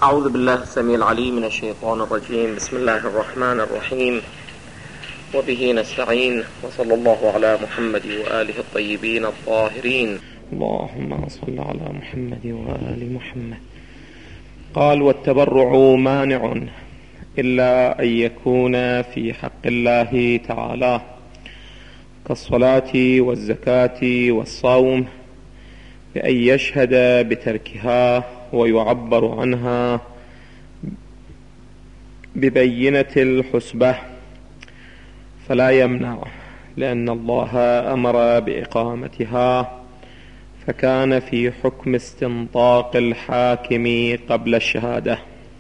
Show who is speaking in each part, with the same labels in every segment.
Speaker 1: أعوذ بالله السميع العليم من الشيطان الرجيم. بسم الله الرحمن الرحيم، وبه نستعين، وصلى الله على محمد وآله الطيبين الطاهرين. اللهم صل على محمد وآل محمد. قال: والتبرع مانع إلا أن يكون في حق الله تعالى كالصلاة والزكاة والصوم، بأن يشهد بتركها ويعبر عنها ببينة الحسبة فلا يمنع، لأن الله أمر بإقامتها، فكان في حكم استنطاق الحاكم قبل الشهادة.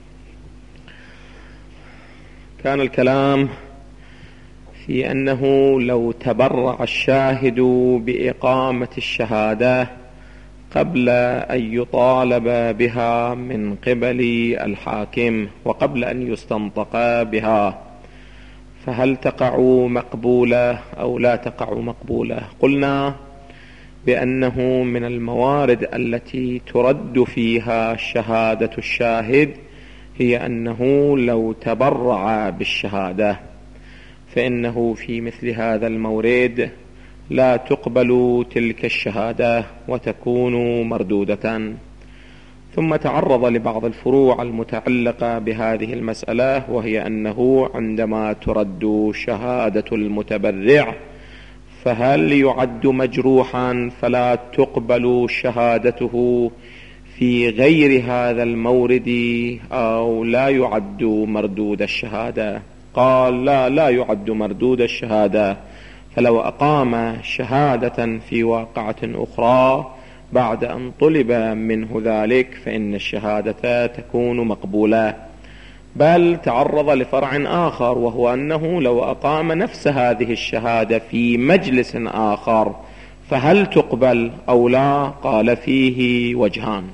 Speaker 1: كان الكلام في أنه لو تبرع الشاهد بإقامة الشهادة قبل أن يطالب بها من قبل الحاكم وقبل أن يستنطق بها، فهل تقع مقبولة أو لا تقع مقبولة؟ قلنا بأنه من الموارد التي ترد فيها شهادة الشاهد هي أنه لو تبرع بالشهادة، فإنه في مثل هذا المورد لا تقبل تلك الشهادة وتكون مردودة. ثم تعرض لبعض الفروع المتعلقة بهذه المسألة، وهي أنه عندما ترد شهادة المتبرع فهل يعد مجروحا فلا تقبل شهادته في غير هذا المورد، أو لا يعد مردود الشهادة؟ قال: لا يعد مردود الشهادة، فلو أقام شهادة في واقعة أخرى بعد أن طلب منه ذلك فإن الشهادة تكون مقبولة. بل تعرض لفرع آخر، وهو أنه لو أقام نفس هذه الشهادة في مجلس آخر فهل تقبل أو لا؟ قال: فيه وجهان.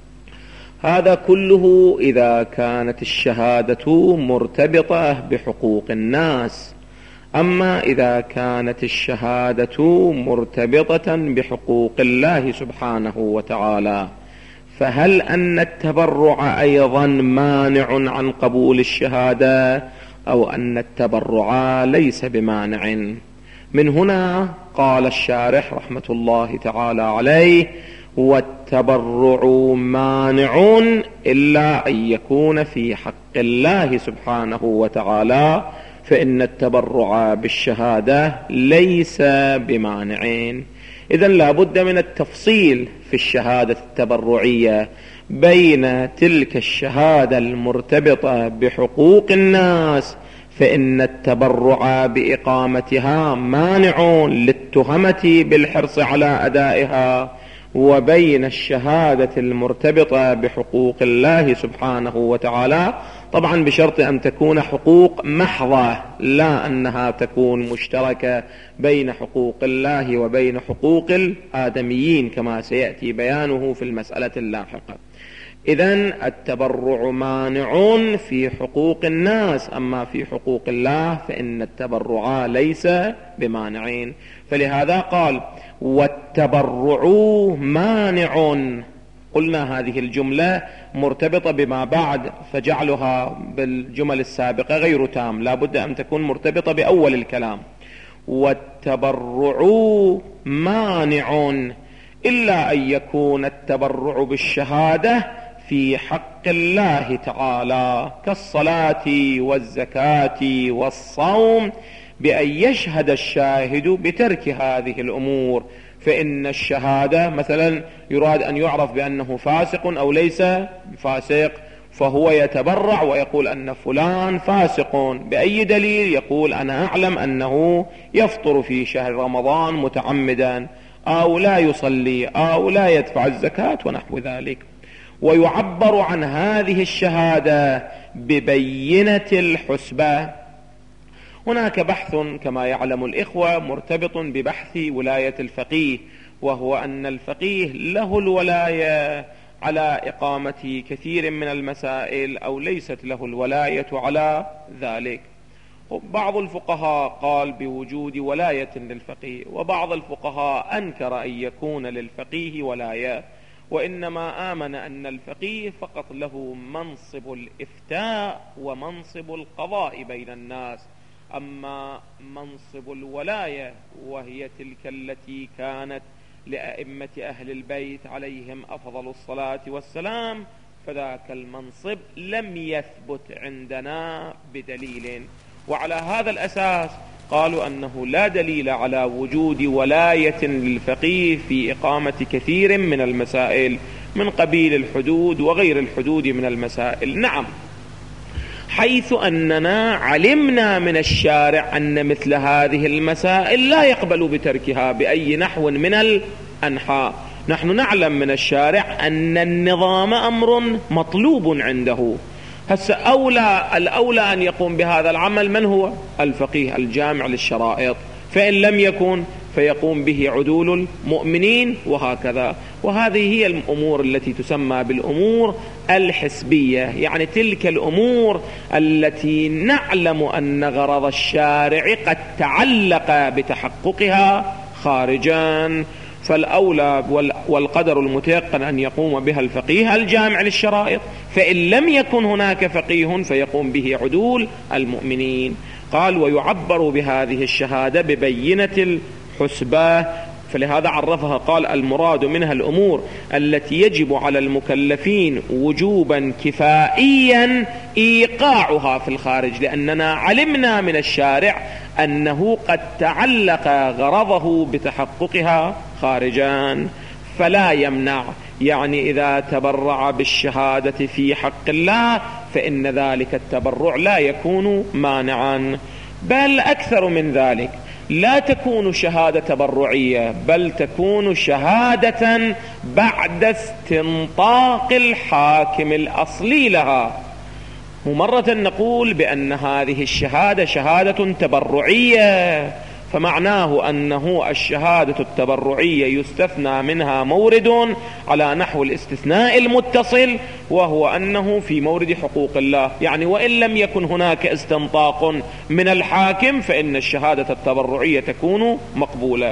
Speaker 1: هذا كله إذا كانت الشهادة مرتبطة بحقوق الناس. أما إذا كانت الشهادة مرتبطة بحقوق الله سبحانه وتعالى، فهل أن التبرع أيضا مانع عن قبول الشهادة، أو أن التبرع ليس بمانع؟ من هنا قال الشارح رحمة الله تعالى عليه: والتبرع مانع إلا أن يكون في حق الله سبحانه وتعالى، فإن التبرع بالشهادة ليس بمانعين. إذن لا بد من التفصيل في الشهادة التبرعية بين تلك الشهادة المرتبطة بحقوق الناس، فإن التبرع بإقامتها مانع للتهمة بالحرص على أدائها، وبين الشهادة المرتبطة بحقوق الله سبحانه وتعالى، طبعا بشرط أن تكون حقوق محضة، لا أنها تكون مشتركة بين حقوق الله وبين حقوق الآدميين كما سيأتي بيانه في المسألة اللاحقة. إذن التبرع مانع في حقوق الناس، أما في حقوق الله فإن التبرع ليس بمانعين. فلهذا قال: والتبرع مانع. قلنا هذه الجملة مرتبطة بما بعد، فجعلها بالجمل السابقة غير تام، لا بد أن تكون مرتبطة بأول الكلام. والتبرع مانع إلا أن يكون التبرع بالشهادة في حق الله تعالى كالصلاة والزكاة والصوم، بأن يشهد الشاهد بترك هذه الأمور. فإن الشهادة مثلا يراد أن يعرف بأنه فاسق أو ليس فاسق، فهو يتبرع ويقول أن فلان فاسق. بأي دليل؟ يقول: أنا أعلم أنه يفطر في شهر رمضان متعمدا، أو لا يصلي، أو لا يدفع الزكاة ونحو ذلك. ويعبر عن هذه الشهادة ببينة الحسبة. هناك بحث كما يعلم الإخوة مرتبط ببحث ولاية الفقيه، وهو أن الفقيه له الولاية على إقامة كثير من المسائل، أو ليست له الولاية على ذلك. بعض الفقهاء قال بوجود ولاية للفقيه، وبعض الفقهاء أنكر أن يكون للفقيه ولاية. وإنما آمن أن الفقيه فقط له منصب الإفتاء ومنصب القضاء بين الناس، أما منصب الولاية وهي تلك التي كانت لأئمة أهل البيت عليهم أفضل الصلاة والسلام، فذاك المنصب لم يثبت عندنا بدليل. وعلى هذا الأساس قالوا أنه لا دليل على وجود ولاية للفقيه في إقامة كثير من المسائل من قبيل الحدود وغير الحدود من المسائل. نعم، حيث أننا علمنا من الشارع أن مثل هذه المسائل لا يقبل بتركها بأي نحو من الأنحاء. نحن نعلم من الشارع أن النظام أمر مطلوب عنده. هسه الأولى أن يقوم بهذا العمل من هو؟ الفقيه الجامع للشرائط، فإن لم يكن فيقوم به عدول المؤمنين، وهكذا. وهذه هي الأمور التي تسمى بالأمور الحسبية، يعني تلك الأمور التي نعلم أن غرض الشارع قد تعلق بتحققها خارجا، فالأولى والقدر المتيقن أن يقوم بها الفقيه الجامع للشرائط، فإن لم يكن هناك فقيه فيقوم به عدول المؤمنين. قال: ويعبر بهذه الشهادة ببينة الحسبة، فلهذا عرفها قال: المراد منها الأمور التي يجب على المكلفين وجوبا كفائيا إيقاعها في الخارج، لأننا علمنا من الشارع أنه قد تعلق غرضه بتحققها خارجا، فلا يمنع. يعني إذا تبرع بالشهادة في حق الله فإن ذلك التبرع لا يكون مانعا، بل أكثر من ذلك، لا تكون شهادة تبرعية، بل تكون شهادة بعد استنطاق الحاكم الأصلي لها. ومرة نقول بأن هذه الشهادة شهادة تبرعية، فمعناه أنه الشهادة التبرعية يستثنى منها مورد على نحو الاستثناء المتصل، وهو أنه في مورد حقوق الله. يعني وإن لم يكن هناك استنطاق من الحاكم فإن الشهادة التبرعية تكون مقبولة.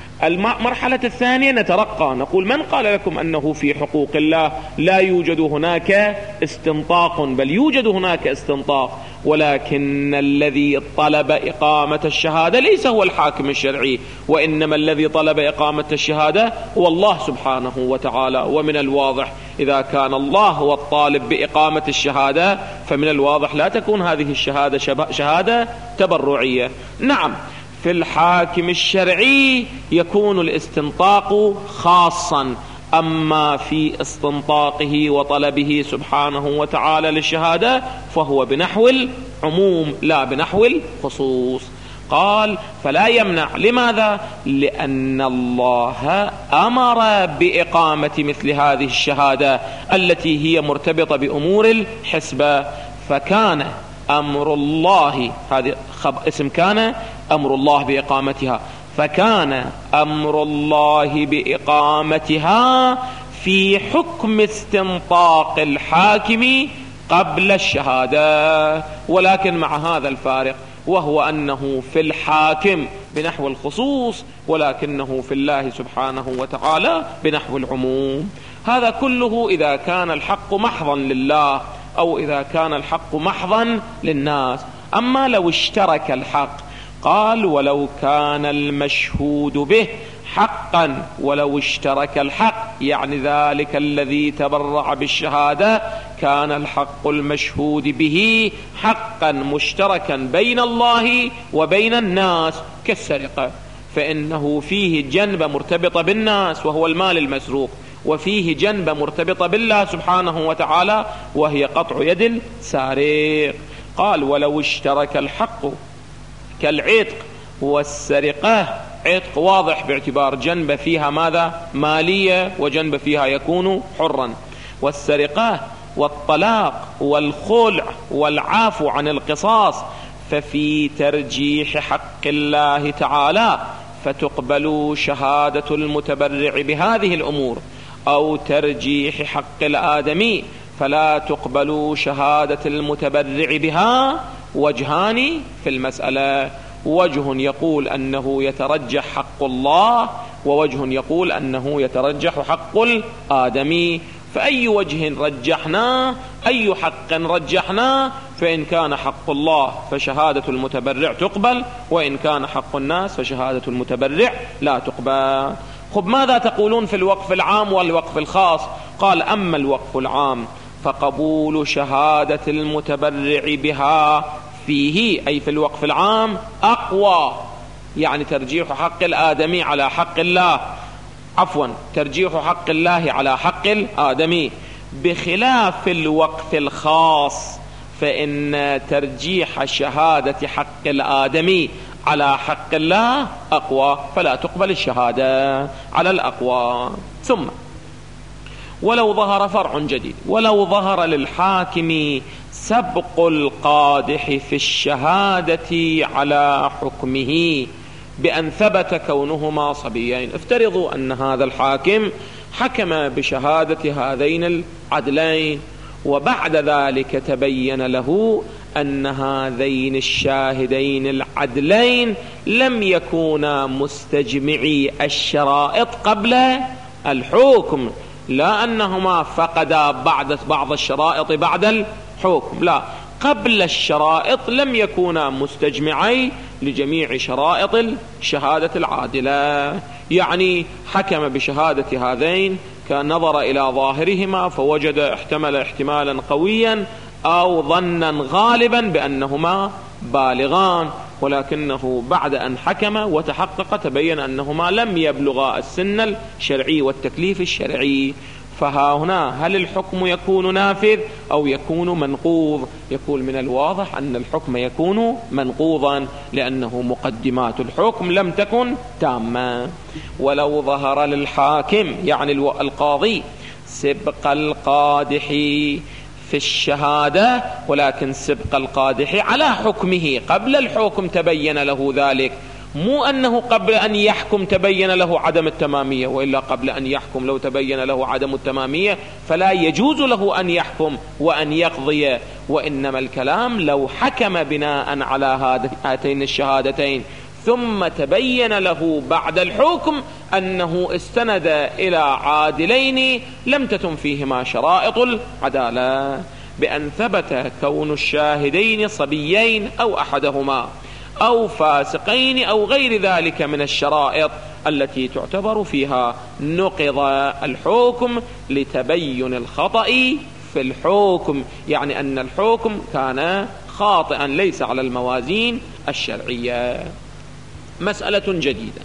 Speaker 1: المرحلة الثانية نترقى، نقول: من قال لكم أنه في حقوق الله لا يوجد هناك استنطاق؟ بل يوجد هناك استنطاق، ولكن الذي طلب إقامة الشهادة ليس هو الحاكم الشرعي، وإنما الذي طلب إقامة الشهادة هو الله سبحانه وتعالى. ومن الواضح إذا كان الله هو الطالب بإقامة الشهادة فمن الواضح لا تكون هذه الشهادة شهادة تبرعية. نعم، في الحاكم الشرعي يكون الاستنطاق خاصا، أما في استنطاقه وطلبه سبحانه وتعالى للشهادة فهو بنحو العموم لا بنحو الخصوص. قال: فلا يمنع. لماذا؟ لأن الله أمر بإقامة مثل هذه الشهادة التي هي مرتبطة بأمور الحسبة، فكان أمر الله، هذا اسم كان، أمر الله بإقامتها، فكان أمر الله بإقامتها في حكم استنطاق الحاكم قبل الشهادة، ولكن مع هذا الفارق، وهو أنه في الحاكم بنحو الخصوص، ولكنه في الله سبحانه وتعالى بنحو العموم. هذا كله إذا كان الحق محضا لله أو إذا كان الحق محضا للناس. أما لو اشترك الحق، قال: ولو كان المشهود به حقا، ولو اشترك الحق، يعني ذلك الذي تبرع بالشهادة كان الحق المشهود به حقا مشتركا بين الله وبين الناس كالسرقة، فإنه فيه جنبة مرتبطة بالناس وهو المال المسروق، وفيه جنبة مرتبطة بالله سبحانه وتعالى وهي قطع يد السارق. قال: ولو اشترك الحق كالعتق والسرقة، عتق واضح باعتبار جنبة فيها ماذا؟ مالية، وجنبة فيها يكون حرا، والسرقة والطلاق والخلع والعفو عن القصاص، ففي ترجيح حق الله تعالى فتقبل شهادة المتبرع بهذه الأمور، أو ترجيح حق الآدمي فلا تقبل شهادة المتبرع بها. وجهان في المسألة: وجه يقول أنه يترجح حق الله ووجه يقول أنه يترجح حق الآدمي. فأي وجه رجحناه، أي حق رجحناه، فإن كان حق الله فشهادة المتبرع تقبل، وإن كان حق الناس فشهادة المتبرع لا تقبل. خب ماذا تقولون في الوقف العام والوقف الخاص؟ قال أما الوقف العام فقبول شهادة المتبرع بها فيه، أي في الوقف العام، أقوى، يعني ترجيح حق الآدمي على حق الله، عفوا ترجيح حق الله على حق الآدمي، بخلاف الوقف الخاص فإن ترجيح شهادة حق الآدمي على حق الله أقوى، فلا تقبل الشهادة على الأقوى. ثم ولو ظهر فرع جديد، ولو ظهر للحاكم سبق القادح في الشهادة على حكمه بأن ثبت كونهما صبيين. افترضوا أن هذا الحاكم حكم بشهادة هذين العدلين، وبعد ذلك تبين له أن هذين الشاهدين العدلين لم يكونا مستجمعي الشرائط قبل الحكم، لا أنهما فقدا بعض الشرائط بعد الحكم، لا، قبل الشرائط لم يكونا مستجمعي لجميع شرائط الشهادة العادلة. يعني حكم بشهادة هذين، كان نظر إلى ظاهرهما فوجد احتمل احتمالا قويا أو ظنا غالبا بأنهما بالغان، ولكنه بعد أن حكم وتحقق تبين أنهما لم يبلغا السن الشرعي والتكليف الشرعي. فها هنا هل الحكم يكون نافذ أو يكون منقوض؟ يقول من الواضح أن الحكم يكون منقوضا، لأنه مقدمات الحكم لم تكن تامة. ولو ظهر للحاكم يعني القاضي سبق القادح في الشهادة، ولكن سبق القادح على حكمه قبل الحكم تبين له ذلك، مو أنه قبل أن يحكم تبين له عدم التمامية، وإلا قبل أن يحكم لو تبين له عدم التمامية فلا يجوز له أن يحكم وأن يقضي، وإنما الكلام لو حكم بناء على هاتين الشهادتين ثم تبين له بعد الحكم أنه استند إلى عادلين لم تتم فيهما شرائط العدالة، بأن ثبت كون الشاهدين صبيين أو أحدهما أو فاسقين أو غير ذلك من الشرائط التي تعتبر فيها نقض الحكم لتبين الخطأ في الحكم، يعني أن الحكم كان خاطئا ليس على الموازين الشرعية. مسألة جديدة،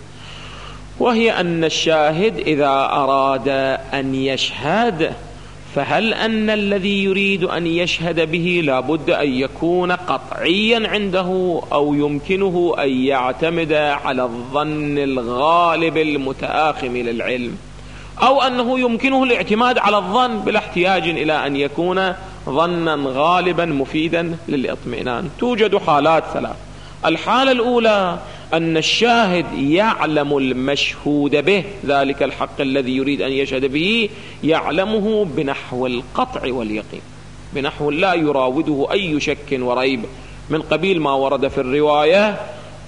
Speaker 1: وهي أن الشاهد إذا أراد أن يشهد، فهل أن الذي يريد أن يشهد به لابد أن يكون قطعيا عنده، أو يمكنه أن يعتمد على الظن الغالب المتآخم للعلم، أو أنه يمكنه الاعتماد على الظن بلا احتياج إلى أن يكون ظنا غالبا مفيدا للإطمئنان؟ توجد حالات ثلاث. الحالة الأولى أن الشاهد يعلم المشهود به، ذلك الحق الذي يريد أن يشهد به يعلمه بنحو القطع واليقين، بنحو لا يراوده أي شك وريب، من قبيل ما ورد في الرواية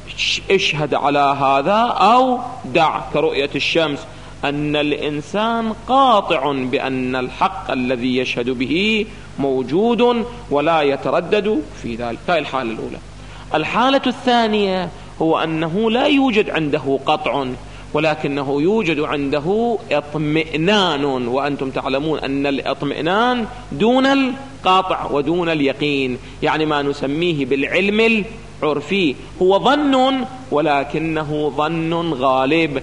Speaker 1: اشهد على هذا أو دع، كرؤية الشمس، أن الإنسان قاطع بأن الحق الذي يشهد به موجود ولا يتردد في ذلك. هذه الحالة الأولى. الحالة الثانية هو أنه لا يوجد عنده قطع، ولكنه يوجد عنده اطمئنان، وأنتم تعلمون أن الاطمئنان دون القطع ودون اليقين، يعني ما نسميه بالعلم العرفي هو ظن، ولكنه ظن غالب،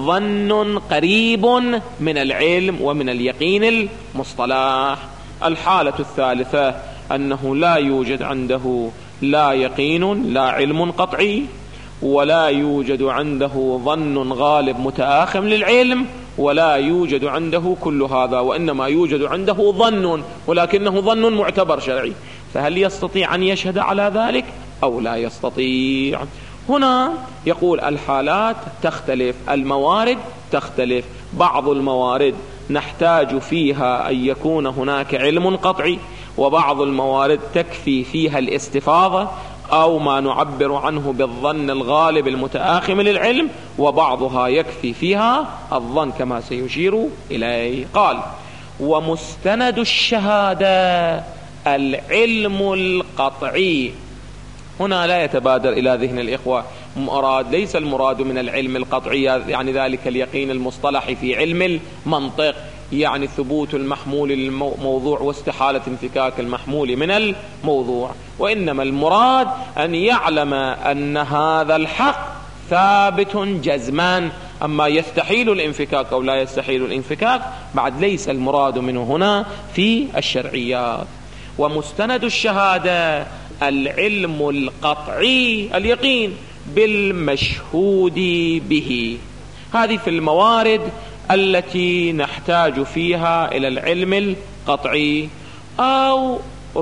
Speaker 1: ظن قريب من العلم ومن اليقين المصطلح. الحالة الثالثة أنه لا يوجد عنده لا يقين لا علم قطعي، ولا يوجد عنده ظن غالب متآخم للعلم، ولا يوجد عنده كل هذا، وإنما يوجد عنده ظن، ولكنه ظن معتبر شرعي. فهل يستطيع أن يشهد على ذلك أو لا يستطيع؟ هنا يقول الحالات تختلف، الموارد تختلف. بعض الموارد نحتاج فيها أن يكون هناك علم قطعي، وبعض الموارد تكفي فيها الاستفاضة أو ما نعبر عنه بالظن الغالب المتآخم للعلم، وبعضها يكفي فيها الظن كما سيشير إليه. قال: ومستند الشهادة العلم القطعي. هنا لا يتبادر إلى ذهن الإخوة ليس المراد من العلم القطعي يعني ذلك اليقين المصطلح في علم المنطق، يعني ثبوت المحمول للموضوع واستحالة انفكاك المحمول من الموضوع، وإنما المراد أن يعلم أن هذا الحق ثابت جزما. أما يستحيل الانفكاك أو لا يستحيل الانفكاك بعد ليس المراد منه هنا في الشرعيات. ومستند الشهادة العلم القطعي اليقين بالمشهود به. هذه في الموارد التي نحتاج فيها إلى العلم القطعي، أو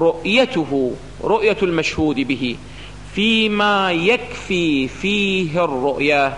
Speaker 1: رؤية المشهود به فيما يكفي فيه الرؤية،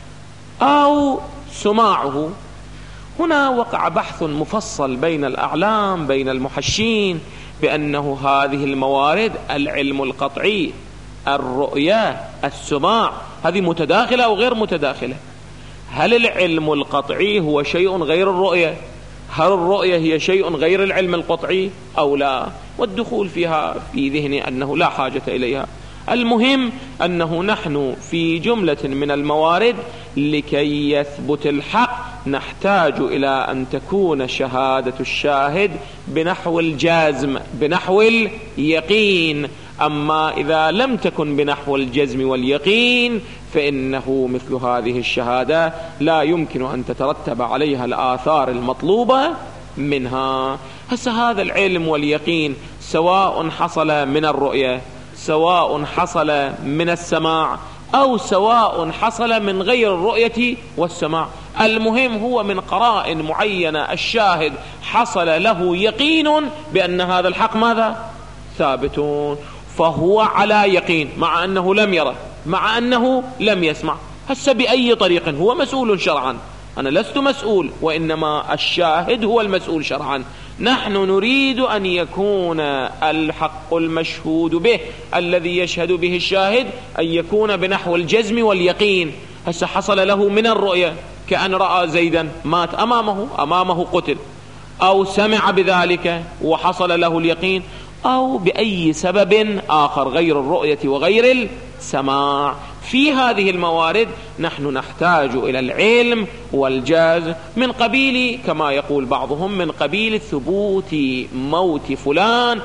Speaker 1: أو سماعه. هنا وقع بحث مفصل بين الأعلام بين المحشين بأنه هذه الموارد العلم القطعي، الرؤية، السماع، هذه متداخلة أو غير متداخلة؟ هل العلم القطعي هو شيء غير الرؤية؟ هل الرؤية هي شيء غير العلم القطعي أو لا؟ والدخول فيها في ذهني أنه لا حاجة إليها. المهم أنه نحن في جملة من الموارد لكي يثبت الحق نحتاج إلى أن تكون شهادة الشاهد بنحو الجزم، بنحو اليقين. أما إذا لم تكن بنحو الجزم واليقين فإنه مثل هذه الشهادة لا يمكن أن تترتب عليها الآثار المطلوبة منها. هذا العلم واليقين سواء حصل من الرؤية، سواء حصل من السماع، أو سواء حصل من غير الرؤية والسماع، المهم هو من قرائن معينة الشاهد حصل له يقين بأن هذا الحق ماذا؟ ثابت، فهو على يقين مع أنه لم يره، مع أنه لم يسمع. بأي طريق هو مسؤول شرعا، أنا لست مسؤول، وإنما الشاهد هو المسؤول شرعا. نحن نريد أن يكون الحق المشهود به الذي يشهد به الشاهد أن يكون بنحو الجزم واليقين. حصل له من الرؤية كأن رأى زيدا مات أمامه قتل، أو سمع بذلك وحصل له اليقين، أو بأي سبب آخر غير الرؤية وغير السماع. في هذه الموارد نحن نحتاج إلى العلم والجاز من قبيل كما يقول بعضهم من قبيل ثبوت موت فلان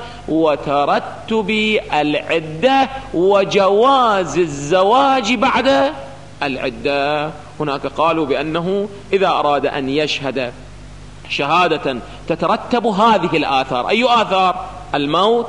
Speaker 1: وترتب العدة وجواز الزواج بعد العدة. هناك قالوا بأنه إذا أراد أن يشهد شهادة تترتب هذه الآثار، أي آثار؟ الموت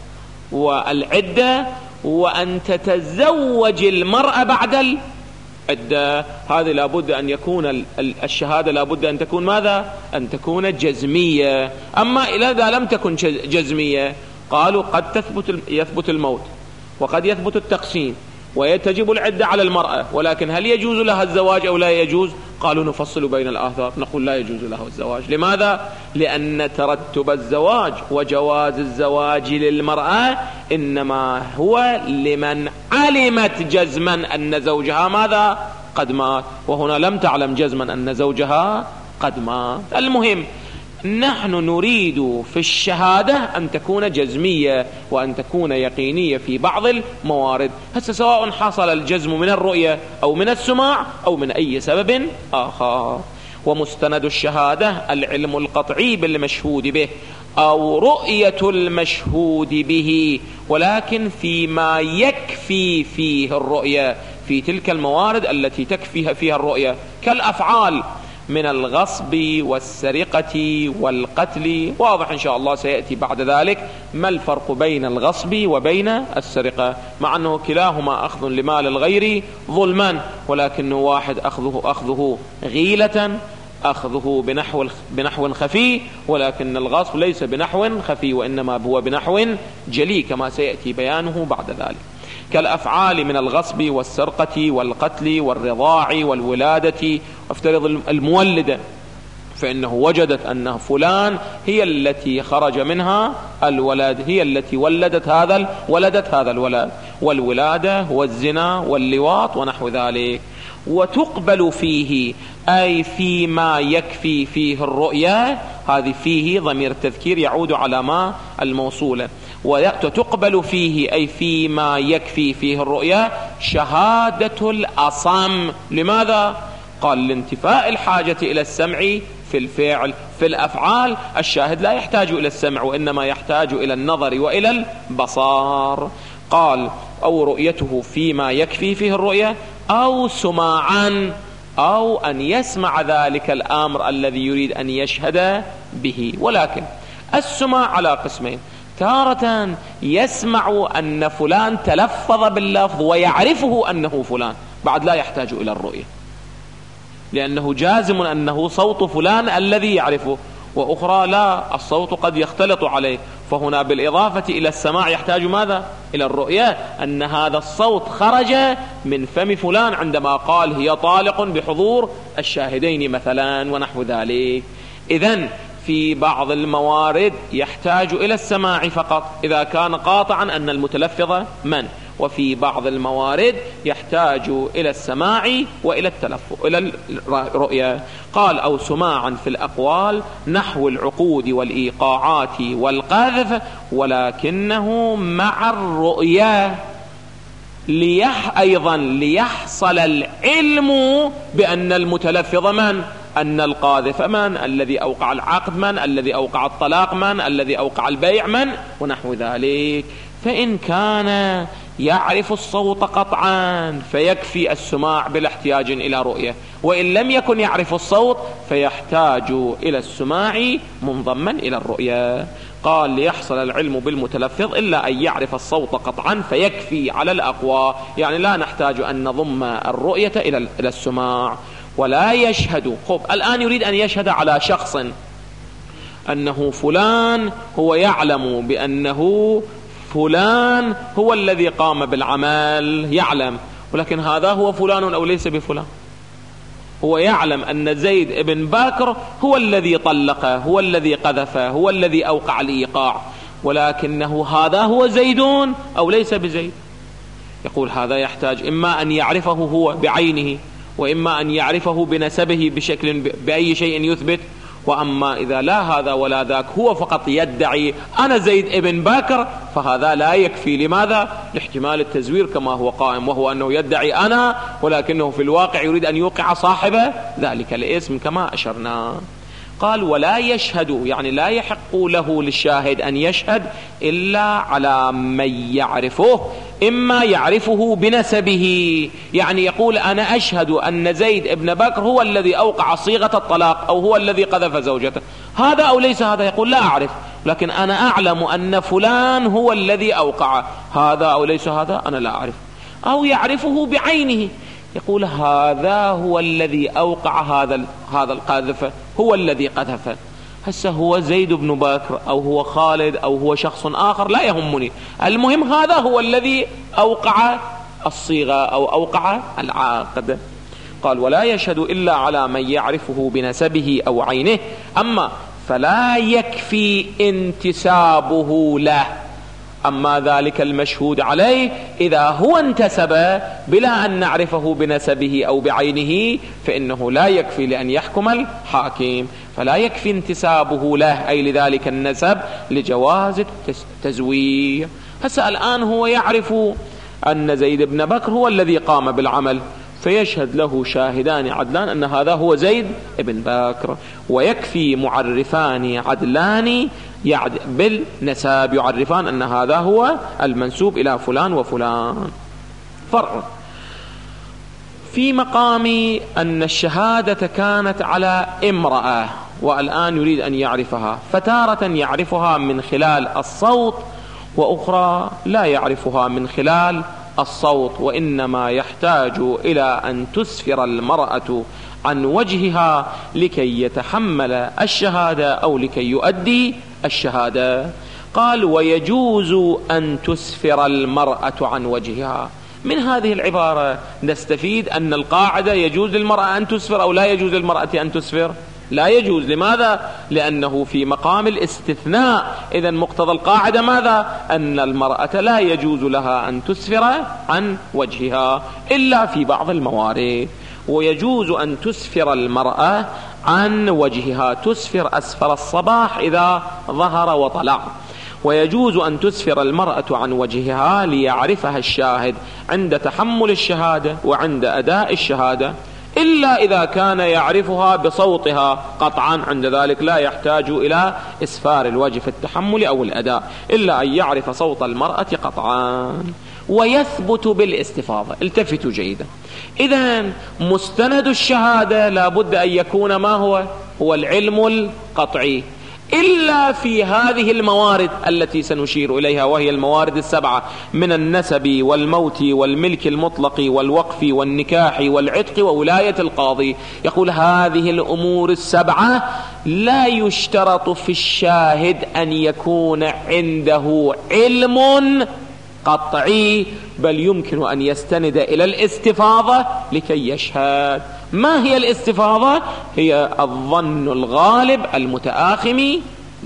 Speaker 1: والعدة وأن تتزوج المرأة بعد العدة. هذه لابد أن يكون الشهادة لابد أن تكون ماذا؟ أن تكون جزمية. أما إذا لم تكن جزمية قالوا قد يثبت الموت وقد يثبت التقسيم ويتجب العدة على المرأة، ولكن هل يجوز لها الزواج أو لا يجوز؟ قالوا نفصل بين الآثار، نقول لا يجوز لها الزواج. لماذا؟ لأن ترتب الزواج وجواز الزواج للمرأة إنما هو لمن علمت جزما أن زوجها ماذا؟ قد مات، وهنا لم تعلم جزما أن زوجها قد مات. المهم نحن نريد في الشهادة أن تكون جزمية وأن تكون يقينية في بعض الموارد. سواء حصل الجزم من الرؤية أو من السماع أو من أي سبب آخر. ومستند الشهادة العلم القطعي بالمشهود به أو رؤية المشهود به، ولكن فيما يكفي فيه الرؤية، في تلك الموارد التي تكفي فيها الرؤية كالأفعال من الغصب والسرقة والقتل. واضح إن شاء الله سيأتي بعد ذلك ما الفرق بين الغصب وبين السرقة، مع أنه كلاهما أخذ لمال الغير ظلما، ولكن واحد أخذه غيلة، أخذه بنحو خفي، ولكن الغصب ليس بنحو خفي وإنما هو بنحو جلي كما سيأتي بيانه بعد ذلك. كالأفعال من الغصب والسرقة والقتل والرضاع والولادة. افترض المولدة فإنه وجدت أن فلان هي التي خرج منها الولد، هي التي ولدت هذا الولد، والولادة والزنا واللواط ونحو ذلك. وتقبل فيه أي فيما يكفي فيه الرؤية، هذه فيه ضمير التذكير يعود على ما الموصولة، وتقبل فيه أي فيما يكفي فيه الرؤية شهادة الأصم. لماذا؟ قال لانتفاء الحاجة إلى السمع في الفعل. في الأفعال الشاهد لا يحتاج إلى السمع وإنما يحتاج إلى النظر وإلى البصار. قال أو رؤيته فيما يكفي فيه الرؤية أو سماعا، أو أن يسمع ذلك الأمر الذي يريد أن يشهد به. ولكن السماع على قسمين، تارة يسمع أن فلان تلفظ باللفظ ويعرفه أنه فلان، بعد لا يحتاج إلى الرؤية لأنه جازم أنه صوت فلان الذي يعرفه. وأخرى لا، الصوت قد يختلط عليه، فهنا بالإضافة إلى السماع يحتاج ماذا؟ إلى الرؤية، أن هذا الصوت خرج من فم فلان عندما قال هي طالق بحضور الشاهدين مثلا ونحو ذلك. إذن في بعض الموارد يحتاج إلى السماع فقط إذا كان قاطعا أن المتلفظ من، وفي بعض الموارد يحتاج إلى السماع وإلى التلفظ إلى الرؤية. قال أو سماعا في الأقوال نحو العقود والإيقاعات والقذف، ولكنه مع الرؤية أيضا ليحصل العلم بأن المتلفظ من، أن القاذف من، الذي أوقع العقد من، الذي أوقع الطلاق من، الذي أوقع البيع من ونحو ذلك. فإن كان يعرف الصوت قطعا فيكفي السماع بلا احتياج إلى رؤية، وإن لم يكن يعرف الصوت فيحتاج إلى السماع منضما إلى الرؤية. قال ليحصل العلم بالمتلفظ إلا أن يعرف الصوت قطعا فيكفي على الأقوى، يعني لا نحتاج أن نضم الرؤية إلى السماع. ولا يشهد، الآن يريد أن يشهد على شخص أنه فلان، هو يعلم بأنه فلان هو الذي قام بالعمل، يعلم، ولكن هذا هو فلان أو ليس بفلان. هو يعلم أن زيد ابن بكر هو الذي طلقه، هو الذي قذفه، هو الذي أوقع الإيقاع، ولكنه هذا هو زيدون أو ليس بزيد. يقول هذا يحتاج إما أن يعرفه هو بعينه، وإما أن يعرفه بنسبه بشكل بأي شيء يثبت. وأما إذا لا هذا ولا ذاك، هو فقط يدعي أنا زيد ابن بكر، فهذا لا يكفي. لماذا؟ لاحتمال التزوير كما هو قائم، وهو أنه يدعي أنا ولكنه في الواقع يريد أن يوقع صاحب ذلك الاسم كما أشرنا. قال ولا يشهد، يعني لا يحق له للشاهد أن يشهد إلا على من يعرفه، إما يعرفه بنسبه، يعني يقول أنا أشهد أن زيد ابن بكر هو الذي أوقع صيغة الطلاق أو هو الذي قذف زوجته، هذا أو ليس هذا؟ يقول لا أعرف، لكن أنا أعلم أن فلان هو الذي أوقع، هذا أو ليس هذا أنا لا أعرف. أو يعرفه بعينه، يقول هذا هو الذي أوقع هذا القاذف، هو الذي قذف. هسه هو زيد بن بكر أو هو خالد أو هو شخص آخر لا يهمني، المهم هذا هو الذي أوقع الصيغة أو أوقع العقد. قال ولا يشهد إلا على من يعرفه بنسبه أو عينه، أما فلا يكفي انتسابه له. أما ذلك المشهود عليه إذا هو انتسب بلا أن نعرفه بنسبه أو بعينه فإنه لا يكفي لأن يحكم الحاكم، فلا يكفي انتسابه له أي لذلك النسب لجواز التزوير. هسه الآن هو يعرف أن زيد بن بكر هو الذي قام بالعمل، فيشهد له شاهدان عدلان أن هذا هو زيد بن بكر، ويكفي معرفان عدلان بالنساب يعرفان أن هذا هو المنسوب إلى فلان وفلان. فرق في مقام أن الشهادة كانت على امرأة والآن يريد أن يعرفها، فتارة يعرفها من خلال الصوت، وأخرى لا يعرفها من خلال الصوت، وإنما يحتاج إلى أن تسفر المرأة عن وجهها لكي يتحمل الشهادة أو لكي يؤدي الشهادة. قال ويجوز أن تسفر المرأة عن وجهها. من هذه العبارة نستفيد أن القاعدة يجوز للمرأة أن تسفر أو لا يجوز للمرأة أن تسفر. لا يجوز. لماذا؟ لأنه في مقام الاستثناء. إذن مقتضى القاعدة ماذا؟ أن المرأة لا يجوز لها أن تسفر عن وجهها إلا في بعض الموارد، ويجوز أن تسفر المرأة عن وجهها، تسفر أسفر الصباح إذا ظهر وطلع، ويجوز أن تسفر المرأة عن وجهها ليعرفها الشاهد عند تحمل الشهادة وعند أداء الشهادة، إلا إذا كان يعرفها بصوتها قطعا، عند ذلك لا يحتاج إلى إسفار الوجه في التحمل أو الأداء، إلا أن يعرف صوت المرأة قطعا. ويثبت بالاستفاضة. التفتوا جيدا. إذن مستند الشهادة لابد أن يكون ما هو العلم القطعي، إلا في هذه الموارد التي سنشير إليها، وهي الموارد السبعة من النسب والموت والملك المطلق والوقف والنكاح والعتق وولاية القاضي. يقول هذه الأمور السبعة لا يشترط في الشاهد أن يكون عنده علم قطعي، بل يمكن أن يستند إلى الاستفاضة لكي يشهد. ما هي الاستفاضة؟ هي الظن الغالب المتآخم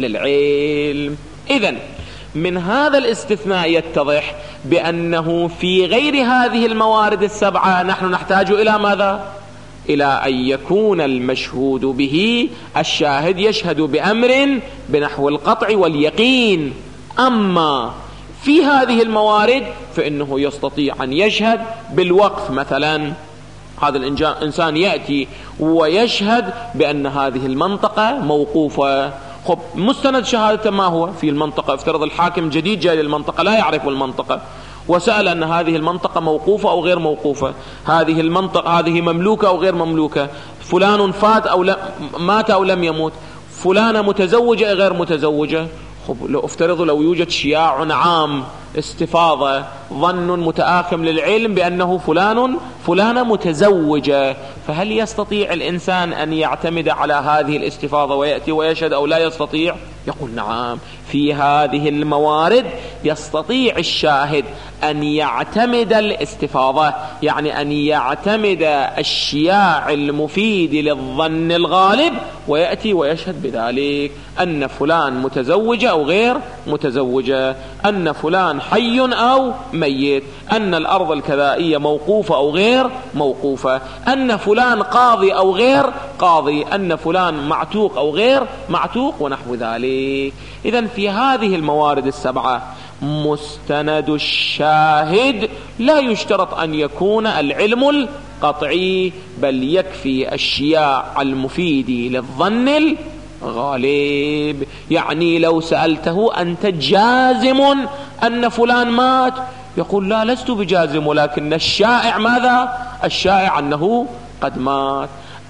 Speaker 1: للعلم. إذن من هذا الاستثناء يتضح بأنه في غير هذه الموارد السبعة نحن نحتاج إلى ماذا؟ إلى أن يكون المشهود به الشاهد يشهد بأمر بنحو القطع واليقين. أما في هذه الموارد فإنه يستطيع أن يشهد بالوقف مثلا. هذا الإنسان يأتي ويشهد بأن هذه المنطقة موقوفة. خب مستند شهادة ما هو في المنطقة؟ افترض الحاكم جديد جاي للمنطقة لا يعرف المنطقة، وسأل أن هذه المنطقة موقوفة أو غير موقوفة، هذه المنطقة هذه مملوكة أو غير مملوكة، فلان فات أو مات أو لم يموت، فلانة متزوجة أو غير متزوجة. لو افترضوا لو يوجد شياع عام استفاضة ظن متآخم للعلم بأنه فلانة متزوجة، فهل يستطيع الإنسان أن يعتمد على هذه الاستفاضة ويأتي ويشهد أو لا يستطيع؟ يقول نعم، في هذه الموارد يستطيع الشاهد أن يعتمد الاستفاضة، يعني أن يعتمد الشياع المفيد للظن الغالب ويأتي ويشهد بذلك أن فلان متزوجة أو غير متزوجة، أن فلان حي أو ميت، أن الأرض الكذائية موقوفة أو غير موقوفة، أن فلان قاضي أو غير قاضي، أن فلان معتوق أو غير معتوق ونحو ذلك. إذن في هذه الموارد السبعة مستند الشاهد لا يشترط أن يكون العلم القطعي، بل يكفي الشياع المفيد للظن الغالب. يعني لو سألته أنت جازم أن فلان مات؟ يقول لا، لست بجازم، ولكن الشائع ماذا؟ الشائع أنه قد مات.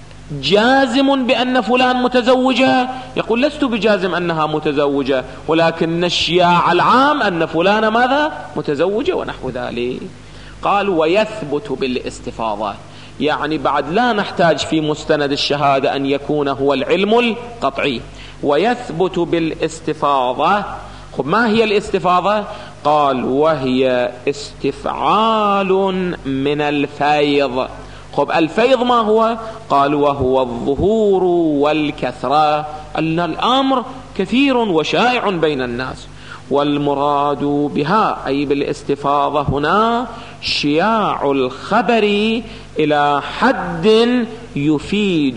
Speaker 1: جازم بأن فلان متزوجة؟ يقول لست بجازم أنها متزوجة، ولكن الشياع العام أن فلان ماذا؟ متزوجة ونحو ذلك. قال ويثبت بالاستفاضة، يعني بعد لا نحتاج في مستند الشهادة أن يكون هو العلم القطعي، ويثبت بالاستفاضة. خب ما هي الاستفاضة؟ قال وهي استفعال من الفيض. خب الفيض ما هو؟ قال وهو الظهور والكثرة، أن الأمر كثير وشائع بين الناس، والمراد بها أي بالاستفاضة هنا شياع الخبر إلى حد يفيد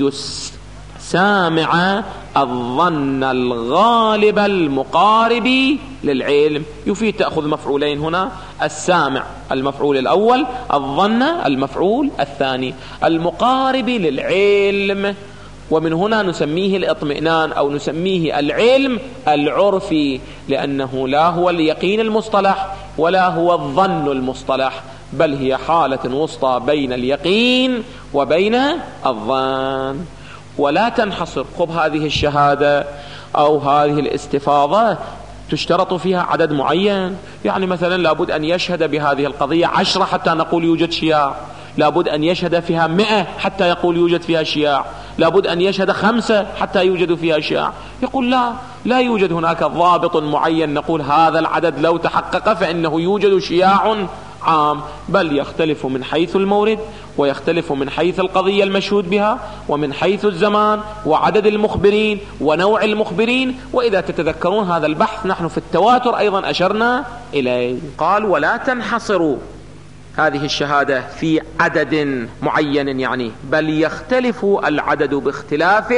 Speaker 1: السامع الظن الغالب المقارب للعلم. يفيد تأخذ مفعولين هنا، السامع المفعول الأول، الظن المفعول الثاني، المقارب للعلم. ومن هنا نسميه الاطمئنان أو نسميه العلم العرفي، لأنه لا هو اليقين المصطلح ولا هو الظن المصطلح، بل هي حالة وسطى بين اليقين وبين الظن. ولا تنحصر. خب هذه الشهادة أو هذه الاستفاضة تشترط فيها عدد معين، يعني مثلا لابد أن يشهد بهذه القضية 10 حتى نقول يوجد شياع، لابد أن يشهد فيها 100 حتى يقول يوجد فيها شياع، لابد أن يشهد 5 حتى يوجد فيها شياع. يقول لا يوجد هناك ضابط معين نقول هذا العدد لو تحقق فإنه يوجد شياع عام، بل يختلف من حيث المورد، ويختلف من حيث القضية المشهود بها، ومن حيث الزمان وعدد المخبرين ونوع المخبرين. وإذا تتذكرون هذا البحث نحن في التواتر أيضا أشرنا إليه. قال ولا تنحصروا هذه الشهادة في عدد معين يعني، بل يختلف العدد باختلاف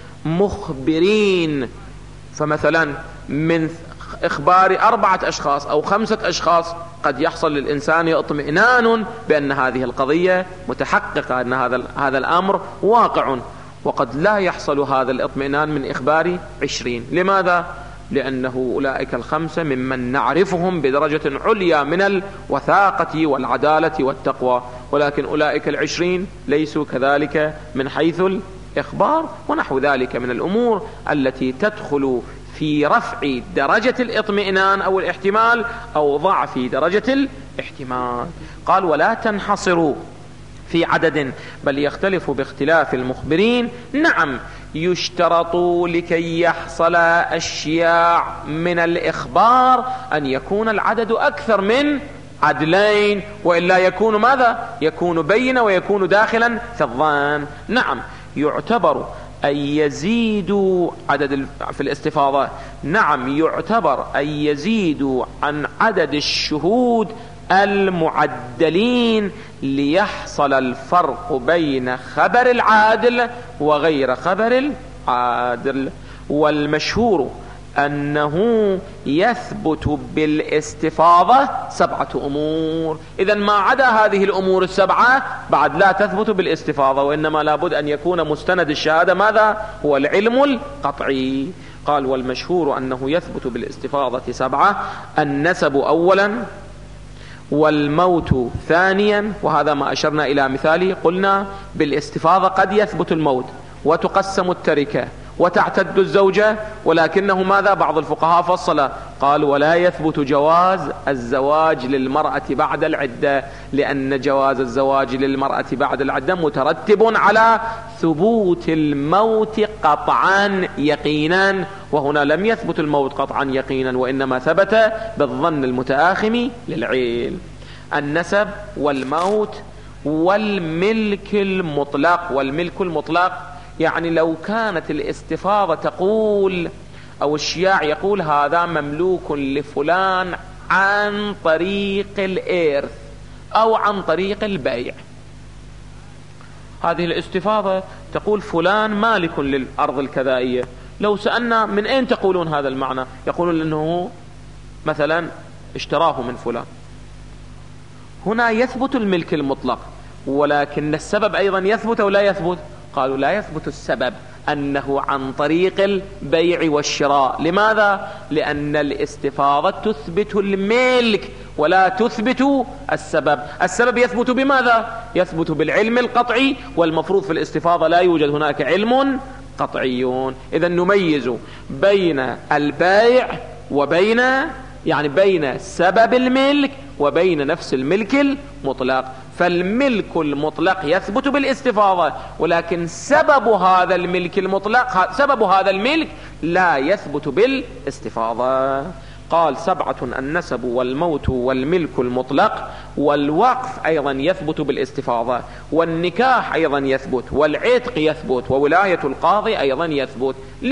Speaker 1: المخبرين. فمثلا من إخبار 4 أشخاص أو 5 أشخاص قد يحصل للإنسان اطمئنان بأن هذه القضية متحققة، أن هذا الأمر واقع، وقد لا يحصل هذا الاطمئنان من إخبار 20. لماذا؟ لأنه أولئك ال5 ممن نعرفهم بدرجة عليا من الوثاقة والعدالة والتقوى، ولكن أولئك ال20 ليسوا كذلك من حيث الإخبار، ونحو ذلك من الأمور التي تدخل في رفع درجة الاطمئنان أو الاحتمال أو ضعف درجة الاحتمال. قال ولا تنحصروا في عدد بل يختلف باختلاف المخبرين. نعم يشترط لكي يحصل الشياع من الإخبار أن يكون العدد أكثر من عدلين، وإلا يكون ماذا؟ يكون بين ويكون داخلا في الظن. نعم يعتبر أن يزيدوا عدد في الاستفاضة، نعم يعتبر أن يزيدوا عن عدد الشهود المعدلين ليحصل الفرق بين خبر العادل وغير خبر العادل. والمشهور أنه يثبت بالاستفاضة 7 أمور. إذن ما عدا هذه الأمور ال7 بعد لا تثبت بالاستفاضة، وإنما لابد أن يكون مستند الشهادة ماذا؟ هو العلم القطعي. قال والمشهور أنه يثبت بالاستفاضة 7: النسب أولا، والموت ثانيا. وهذا ما أشرنا إلى مثاله، قلنا بالاستفاضة قد يثبت الموت وتقسم التركة وتعتد الزوجة، ولكنه ماذا؟ بعض الفقهاء فصل قال ولا يثبت جواز الزواج للمرأة بعد العدة، لأن جواز الزواج للمرأة بعد العدة مترتب على ثبوت الموت قطعا يقينا، وهنا لم يثبت الموت قطعا يقينا، وإنما ثبت بالظن المتآخم للعيل. النسب والموت والملك المطلق. والملك المطلق يعني لو كانت الاستفاضة تقول أو الشياع يقول هذا مملوك لفلان عن طريق الإرث أو عن طريق البيع، هذه الاستفاضة تقول فلان مالك للأرض الكذائية. لو سألنا من أين تقولون هذا المعنى؟ يقولون أنه مثلا اشتراه من فلان. هنا يثبت الملك المطلق، ولكن السبب أيضا يثبت أو لا يثبت؟ قالوا لا يثبت السبب، أنه عن طريق البيع والشراء. لماذا؟ لأن الاستفاضة تثبت الملك ولا تثبت السبب. السبب يثبت بماذا؟ يثبت بالعلم القطعي، والمفروض في الاستفاضة لا يوجد هناك علم قطعي. إذا نميز بين البيع وبين بين سبب الملك وبين نفس الملك المطلق. فالملك المطلق يثبت بالاستفاضة، ولكن سبب هذا الملك المطلق، سبب هذا الملك لا يثبت بالاستفاضة. قال 7: النسب والموت والملك المطلق، والوقف أيضا يثبت بالاستفاضة، والنكاح أيضا يثبت، والعتق يثبت، وولاية القاضي أيضا يثبت.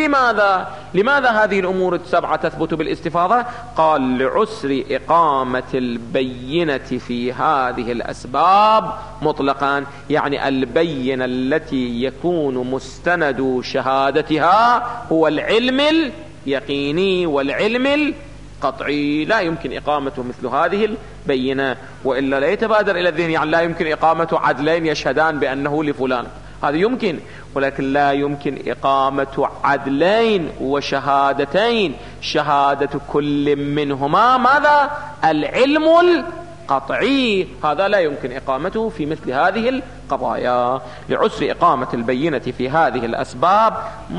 Speaker 1: لماذا هذه الأمور 7 تثبت بالاستفاضة؟ قال لعسر إقامة البينة في هذه الأسباب مطلقا، يعني البينة التي يكون مستند شهادتها هو العلم اليقيني والعلم قطعي، لا يمكن إقامته مثل هذه البينة. وإلا لا يتبادر إلى الذهن لا يمكن إقامة عدلين يشهدان بأنه لفلان، هذا يمكن، ولكن لا يمكن إقامة عدلين وشهادتين شهادة كل منهما ماذا؟ العلم القطعي، هذا لا يمكن إقامته في مثل هذه القضايا لعسر إقامة البينة في هذه الأسباب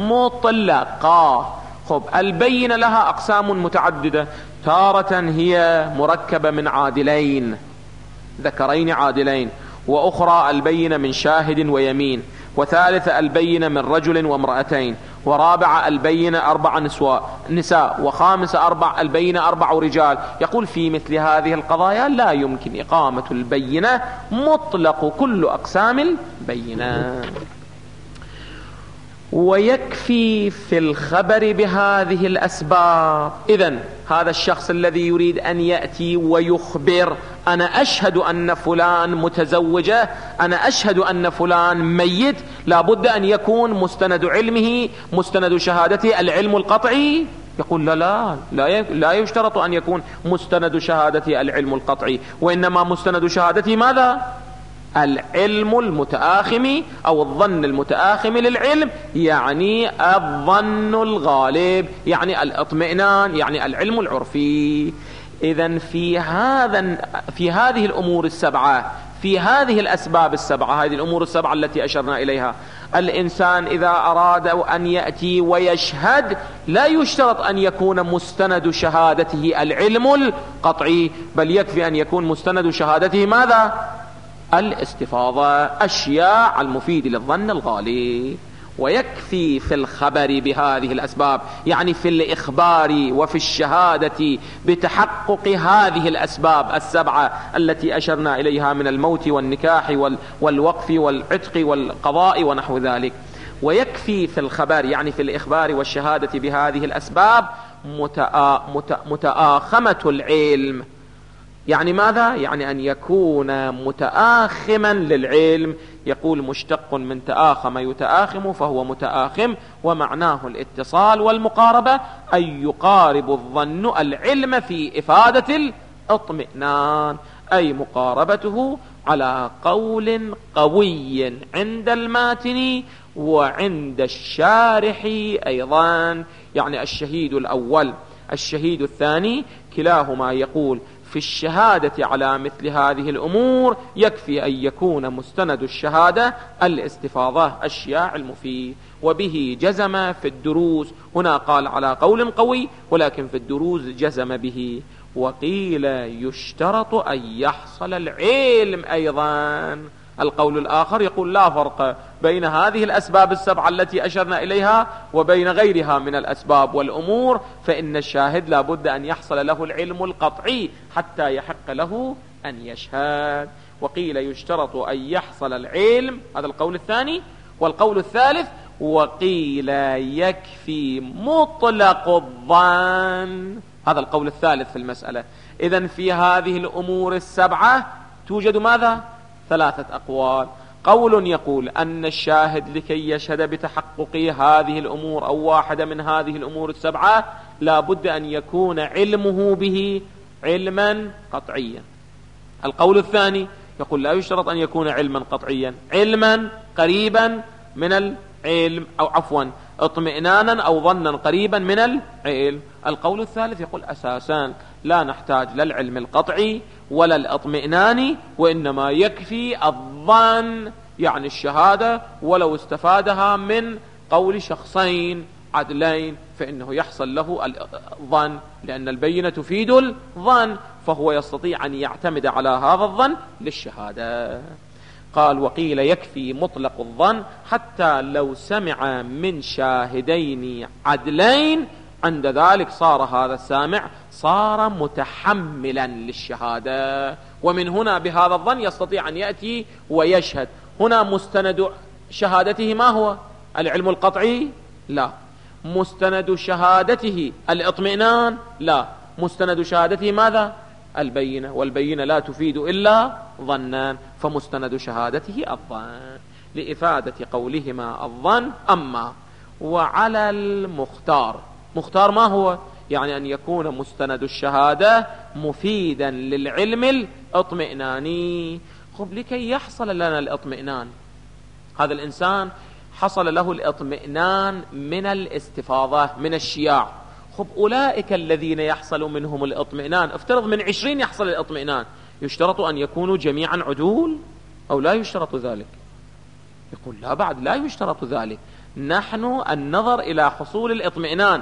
Speaker 1: مطلقة. البينة لها أقسام متعددة، تارة هي مركبة من عادلين ذكرين عادلين، وأخرى البينة من شاهد ويمين، وثالثة البينة من رجل وامرأتين، ورابعة البينة 4 نساء، وخامسة 4 البينة 4 رجال. يقول في مثل هذه القضايا لا يمكن إقامة البينة مطلق كل أقسام البينة. ويكفي في الخبر بهذه الأسباب. إذن هذا الشخص الذي يريد أن يأتي ويخبر أنا أشهد أن فلان متزوجة، أنا أشهد أن فلان ميت، لابد أن يكون مستند علمه مستند شهادته العلم القطعي. يقول لا يشترط أن يكون مستند شهادته العلم القطعي، وإنما مستند شهادته ماذا؟ العلم المتآخم أو الظن المتآخم للعلم، يعني الظن الغالب، يعني الاطمئنان، يعني العلم العرفي. إذن في هذه الأمور السبعة، في هذه الأسباب السبعة، هذه الأمور السبعة التي أشرنا إليها، الإنسان إذا أراد أن يأتي ويشهد لا يشترط أن يكون مستند شهادته العلم القطعي، بل يكفي أن يكون مستند شهادته ماذا؟ الاستفاضة، أشياء المفيد للظن الغالي. ويكفي في الخبر بهذه الأسباب، يعني في الإخبار وفي الشهادة بتحقق هذه الأسباب السبعة التي أشرنا إليها من الموت والنكاح والوقف والعتق والقضاء ونحو ذلك. ويكفي في الخبر، يعني في الإخبار والشهادة بهذه الأسباب متآخمة العلم. يعني ماذا؟ يعني أن يكون متآخما للعلم. يقول مشتق من تآخم يتآخم، فهو متآخم، ومعناه الاتصال والمقاربة، أي يقارب الظن العلم في إفادة الاطمئنان، أي مقاربته على قول قوي عند الماتن وعند الشارح أيضا. يعني الشهيد الأول الشهيد الثاني كلاهما يقول في الشهادة على مثل هذه الأمور يكفي أن يكون مستند الشهادة الاستفاضة، الشياع المفيد. وبه جزم في الدروس، هنا قال على قول قوي، ولكن في الدروس جزم به. وقيل يشترط أن يحصل العلم أيضا. القول الآخر يقول لا فرق بين هذه الأسباب السبعة التي أشرنا إليها وبين غيرها من الأسباب والأمور، فإن الشاهد لا بد أن يحصل له العلم القطعي حتى يحق له أن يشهد. وقيل يشترط أن يحصل العلم، هذا القول الثاني. والقول الثالث وقيل يكفي مطلق الظن، هذا القول الثالث في المسألة. إذن في هذه الأمور السبعة توجد ماذا؟ 3 أقوال. قول يقول أن الشاهد لكي يشهد بتحقق هذه الأمور أو واحدة من هذه الأمور السبعة لا بد أن يكون علمه به علما قطعيا. القول الثاني يقول لا يشترط أن يكون علما قطعيا، علما قريبا من العلم، أو عفوا اطمئنانا أو ظنا قريبا من العلم. القول الثالث يقول أساسا لا نحتاج للعلم القطعي ولا الاطمئنان، وإنما يكفي الظن، يعني الشهادة ولو استفادها من قول شخصين عدلين فإنه يحصل له الظن، لأن البينة تفيد الظن، فهو يستطيع أن يعتمد على هذا الظن للشهادة. قال وقيل يكفي مطلق الظن حتى لو سمع من شاهدين عدلين، عند ذلك صار هذا السامع صار متحملا للشهادة، ومن هنا بهذا الظن يستطيع أن يأتي ويشهد. هنا مستند شهادته ما هو؟ العلم القطعي؟ لا. مستند شهادته الاطمئنان؟ لا. مستند شهادته ماذا؟ البينة، والبينة لا تفيد إلا ظنا، فمستند شهادته الظن لإفادة قولهما الظن. أما وعلى المختار، مختار ما هو؟ يعني أن يكون مستند الشهادة مفيدا للعلم الاطمئناني. خب لكي يحصل لنا الاطمئنان، هذا الإنسان حصل له الاطمئنان من الاستفاضة من الشياع. خب أولئك الذين يحصل منهم الاطمئنان، افترض من 20 يحصل الاطمئنان، يشترط أن يكونوا جميعا عدول أو لا يشترط ذلك؟ يقول لا، بعد لا يشترط ذلك. نحن النظر إلى حصول الاطمئنان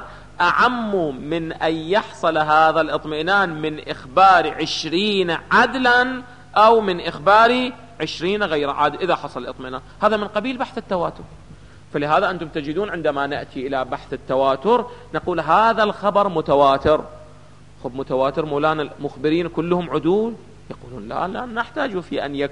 Speaker 1: أعم من أن يحصل هذا الاطمئنان من إخبار 20 عدلا أو من إخبار 20 غير عادل. إذا حصل الاطمئنان هذا من قبيل بحث التواتر، فلهذا أنتم تجدون عندما نأتي إلى بحث التواتر نقول هذا الخبر متواتر. خب متواتر مولانا المخبرين كلهم عدول؟ يقولون لا نحتاج في أن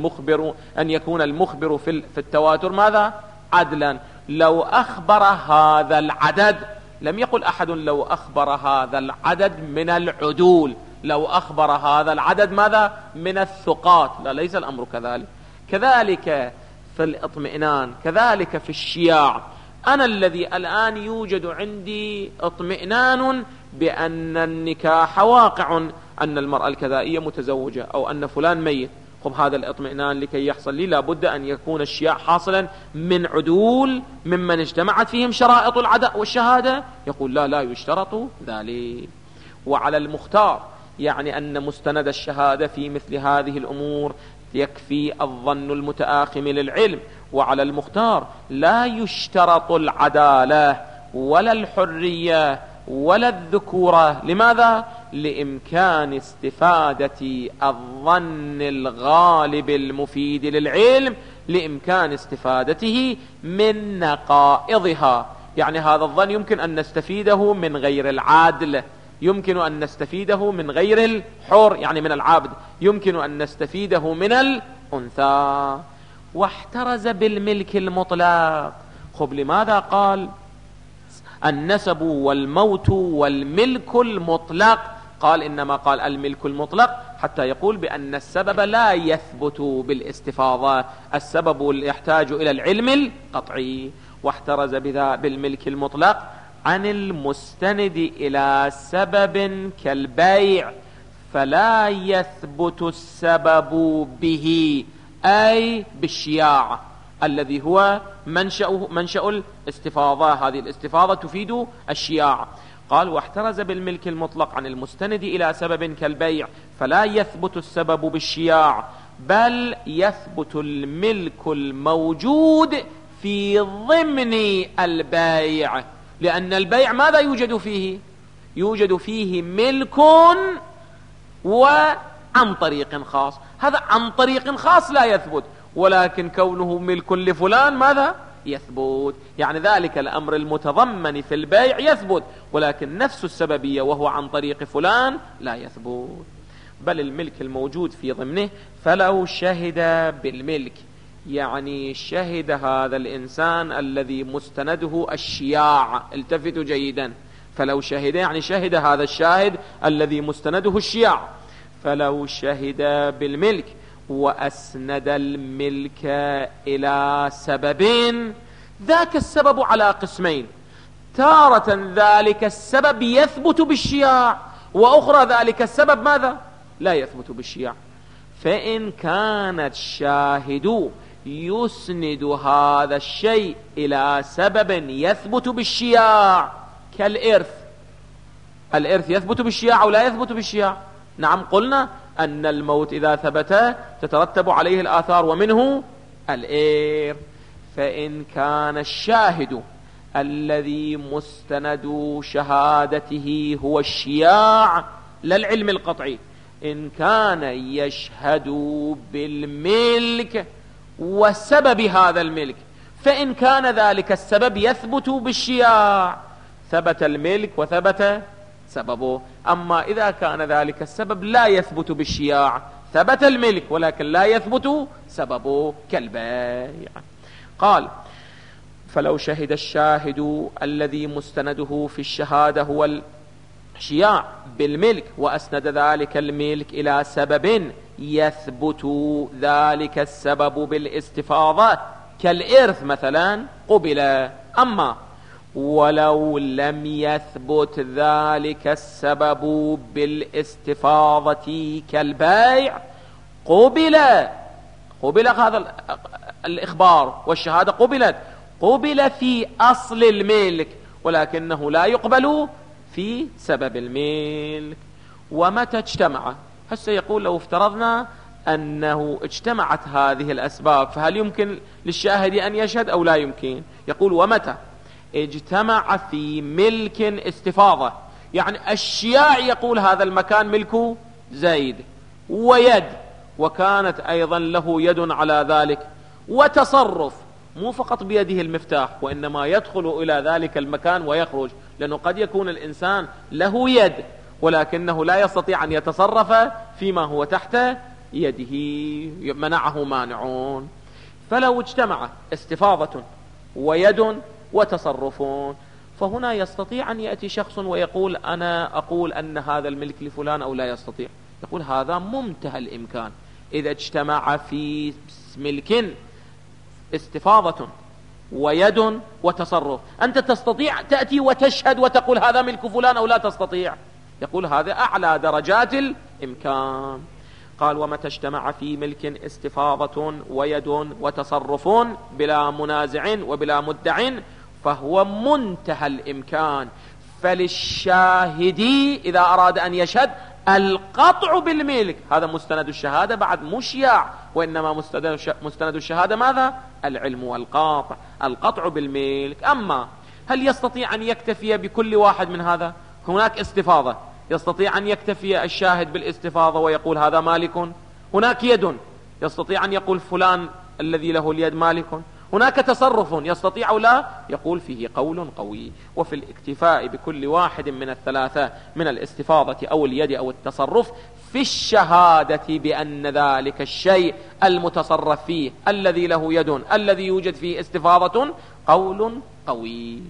Speaker 1: يكون المخبر في التواتر ماذا؟ عدلا. لو أخبر هذا العدد، لم يقل أحد لو أخبر هذا العدد من العدول، لو أخبر هذا العدد ماذا؟ من الثقات. لا، ليس الأمر كذلك. كذلك في الاطمئنان، كذلك في الشياع. أنا الذي الآن يوجد عندي اطمئنان بأن النكاح واقع، أن المرأة الكذائية متزوجة، أو أن فلان ميت. خب هذا الاطمئنان لكي يحصل لي لابد أن يكون الشياع حاصلا من عدول ممن اجتمعت فيهم شرائط العداء والشهادة. يقول لا يشترط ذلك. وعلى المختار، يعني أن مستند الشهادة في مثل هذه الأمور يكفي الظن المتآخم للعلم. وعلى المختار لا يشترط العدالة ولا الحرية ولا الذكورة. لماذا؟ لإمكان استفادة الظن الغالب المفيد للعلم، لإمكان استفادته من نقائضها. يعني هذا الظن يمكن أن نستفيده من غير العادل، يمكن أن نستفيده من غير الحر يعني من العبد، يمكن أن نستفيده من الأنثى. واحترز بالملك المطلق. خب لماذا قال النسب والموت والملك المطلق؟ قال إنما قال الملك المطلق حتى يقول بأن السبب لا يثبت بالاستفاضة، السبب يحتاج إلى العلم القطعي. واحترز بالملك المطلق عن المستند إلى سبب كالبيع، فلا يثبت السبب به، أي بالشياع الذي هو منشأ الاستفاضة. هذه الاستفاضة تفيد الشياع. قال واحترز بالملك المطلق عن المستند إلى سبب كالبيع، فلا يثبت السبب بالشياع، بل يثبت الملك الموجود في ضمن البيع. لأن البيع ماذا يوجد فيه؟ يوجد فيه ملك وعن طريق خاص. هذا عن طريق خاص لا يثبت، ولكن كونه ملك لفلان ماذا يثبت؟ يعني ذلك الأمر المتضمن في البيع يثبت، ولكن نفس السببية وهو عن طريق فلان لا يثبت. بل الملك الموجود في ضمنه. فلو شهد بالملك، يعني شهد هذا الإنسان الذي مستنده الشياع. التفتوا جيدا، فلو شهد يعني شهد هذا الشاهد الذي مستنده الشياع. فلو شهد بالملك وأسند الملك إلى سببين، ذاك السبب على قسمين: تارة ذلك السبب يثبت بالشياع، وأخرى ذلك السبب ماذا؟ لا يثبت بالشياع. فإن كان الشاهد يسند هذا الشيء إلى سبب يثبت بالشياع كالإرث. الإرث يثبت بالشياع أو لا يثبت بالشياع؟ نعم، قلنا أن الموت إذا ثبت تترتب عليه الآثار ومنه الإرث. فإن كان الشاهد الذي مستند شهادته هو الشياع لا العلم القطعي، إن كان يشهد بالملك وسبب هذا الملك، فإن كان ذلك السبب يثبت بالشياع ثبت الملك وثبت سببه. أما إذا كان ذلك السبب لا يثبت بالشياع ثبت الملك ولكن لا يثبت سببه كالبيع. قال فلو شهد الشاهد الذي مستنده في الشهادة هو الشياع بالملك وأسند ذلك الملك إلى سبب يثبت ذلك السبب بالاستفاضة كالإرث مثلا قبل. أما ولو لم يثبت ذلك السبب بالاستفاضة كالبيع قبل هذا الإخبار والشهادة قبل في أصل الملك، ولكنه لا يقبل في سبب الملك. ومتى اجتمع؟ هسه يقول لو افترضنا أنه اجتمعت هذه الأسباب فهل يمكن للشاهد أن يشهد أو لا يمكن؟ يقول ومتى اجتمع في ملك استفاضة، يعني الشياع يقول هذا المكان ملك زيد ويد، وكانت أيضا له يد على ذلك وتصرف، مو فقط بيده المفتاح، وإنما يدخل إلى ذلك المكان ويخرج، لأنه قد يكون الإنسان له يد ولكنه لا يستطيع أن يتصرف فيما هو تحت يده، منعه مانعون. فلو اجتمع استفاضة ويد وتصرف، فهنا يستطيع أن يأتي شخص ويقول أنا أقول أن هذا الملك لفلان، أو لا يستطيع. يقول هذا منتهى الإمكان. إذا اجتمع في ملك استفاضة ويد وتصرف، أنت تستطيع تأتي وتشهد وتقول هذا ملك فلان أو لا تستطيع؟ يقول هذا أعلى درجات الإمكان. قال ومتى اجتمع في ملك استفاضة ويد وتصرف بلا منازع وبلا مدع فهو منتهى الإمكان. فللشاهد إذا أراد أن يشهد القطع بالملك، هذا مستند الشهادة بعد مشيع، وإنما مستند الشهادة ماذا؟ العلم والقاطع، القطع بالملك. أما هل يستطيع أن يكتفي بكل واحد من هذا؟ هناك استفاضة، يستطيع أن يكتفي الشاهد بالاستفاضة ويقول هذا مالك. هناك يد، يستطيع أن يقول فلان الذي له اليد مالك. هناك تصرف، يستطيع أو لا؟ يقول فيه قول قوي. وفي الاكتفاء بكل واحد من الثلاثة من الاستفاضة أو اليد أو التصرف في الشهادة بأن ذلك الشيء المتصرف فيه الذي له يد الذي يوجد فيه استفاضة قول قوي.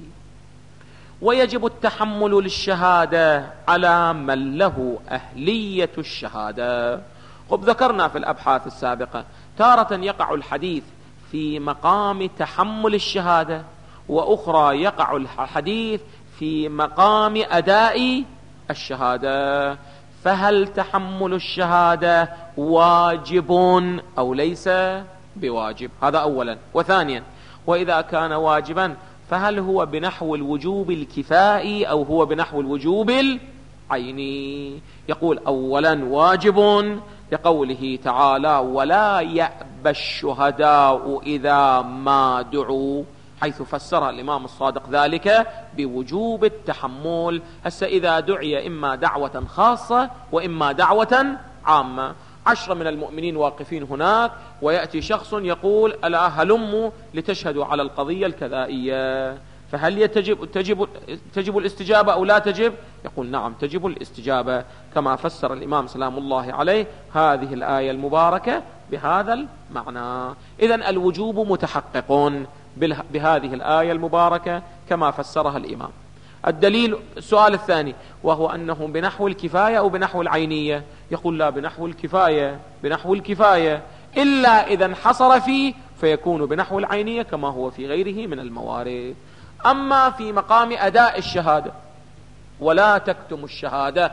Speaker 1: ويجب التحمل للشهادة على من له أهلية الشهادة. خب ذكرنا في الأبحاث السابقة تارة يقع الحديث في مقام تحمل الشهادة، وأخرى يقع الحديث في مقام أداء الشهادة. فهل تحمل الشهادة واجب أو ليس بواجب؟ هذا أولا. وثانيا، وإذا كان واجبا فهل هو بنحو الوجوب الكفائي أو هو بنحو الوجوب العيني؟ يقول أولا واجب لقوله تعالى ولا يأبى الشهداء إذا ما دعوا، حيث فسر الإمام الصادق ذلك بوجوب التحمل. هسه إذا دعي إما دعوة خاصة وإما دعوة عامة، 10 من المؤمنين واقفين هناك ويأتي شخص يقول ألا هلموا لتشهدوا على القضية الكذائية، فهل تجب الاستجابة أو لا تجب؟ يقول نعم تجب الاستجابة، كما فسر الإمام سلام الله عليه هذه الآية المباركة بهذا المعنى. إذن الوجوب متحقق بهذه الآية المباركة كما فسرها الإمام. الدليل السؤال الثاني، وهو أنه بنحو الكفاية أو بنحو العينية؟ يقول لا، بنحو الكفاية، بنحو الكفاية، إلا إذا انحصر فيه فيكون بنحو العينية كما هو في غيره من الموارد. أما في مقام أداء الشهادة ولا تكتم الشهادة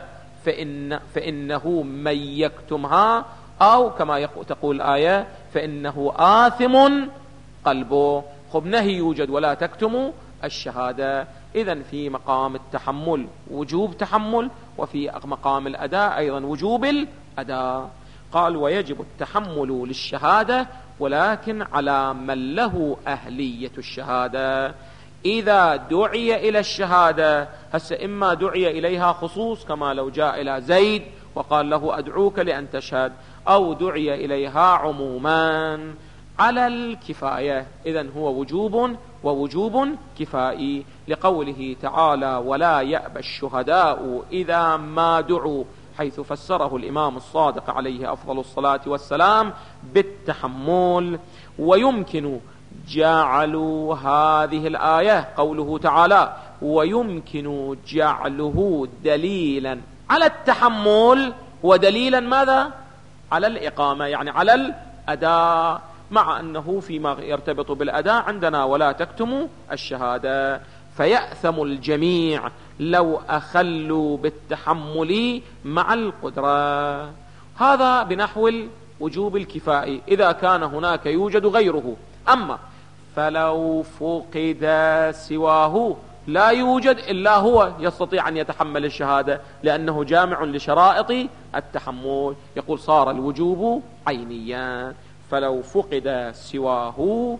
Speaker 1: فإنه من يكتمها، أو كما تقول الآية فإنه آثم قلبه. خب نهي يوجد ولا تكتموا الشهادة. إذن في مقام التحمل وجوب تحمل، وفي مقام الأداء أيضا وجوب الأداء. قال ويجب التحمل للشهادة ولكن على من له أهلية الشهادة. إذا دعي إلى الشهادة، هسه إما دعي إليها خصوص كما لو جاء إلى زيد وقال له أدعوك لأن تشهد، أو دعي إليها عموما على الكفاية، إذن هو وجوب ووجوب كفائي، لقوله تعالى ولا يأبى الشهداء إذا ما دعوا، حيث فسره الإمام الصادق عليه أفضل الصلاة والسلام بالتحمل. ويمكن جعلوا هذه الآية قوله تعالى ويمكن جعله دليلا على التحمل ودليلا ماذا؟ على الإقامة، يعني على الأداء، مع أنه فيما يرتبط بالأداء عندنا ولا تكتموا الشهادة، فيأثم الجميع لو أخلوا بالتحمل مع القدرة. هذا بنحو الوجوب الكفائي إذا كان هناك يوجد غيره. أما فلو فقد سواه، لا يوجد إلا هو يستطيع أن يتحمل الشهادة لأنه جامع لشرائط التحمل، يقول صار الوجوب عينيا. فلو فقد سواه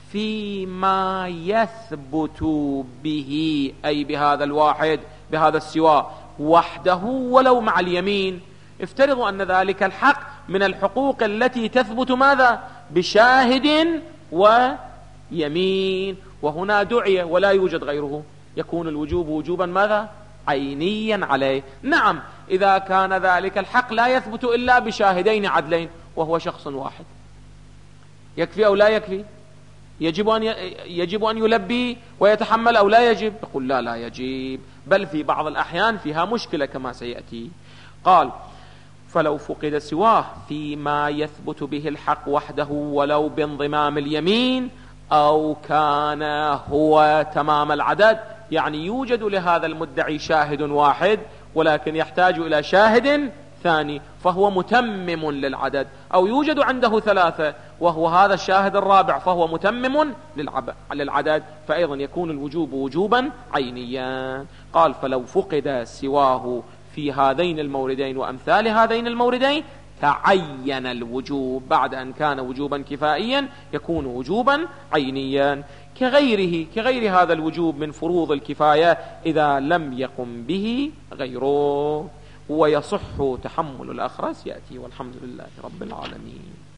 Speaker 1: فيما يثبت به، أي بهذا الواحد، بهذا السواء وحده ولو مع اليمين. افترضوا أن ذلك الحق من الحقوق التي تثبت ماذا؟ بشاهد يمين، وهنا دعية ولا يوجد غيره، يكون الوجوب وجوبا ماذا؟ عينيا عليه. نعم، إذا كان ذلك الحق لا يثبت إلا بشاهدين عدلين وهو شخص واحد، يكفي أو لا يكفي؟ يجب أن يلبي ويتحمل أو لا يجب؟ يقول لا يجب، بل في بعض الأحيان فيها مشكلة كما سيأتي. قال فلو فقد سواه فيما يثبت به الحق وحده ولو بانضمام اليمين، أو كان هو تمام العدد، يعني يوجد لهذا المدعي شاهد واحد ولكن يحتاج إلى شاهد ثاني فهو متمم للعدد، أو يوجد عنده 3 وهو هذا الشاهد الرابع فهو متمم للعدد، فأيضا يكون الوجوب وجوبا عينيا. قال فلو فقد سواه في هذين الموردين وأمثال هذين الموردين تعين الوجوب، بعد أن كان وجوبا كفائيا يكون وجوبا عينيا، كغير هذا الوجوب من فروض الكفاية إذا لم يقم به غيره. ويصح تحمل الأخرس يأتي، والحمد لله رب العالمين.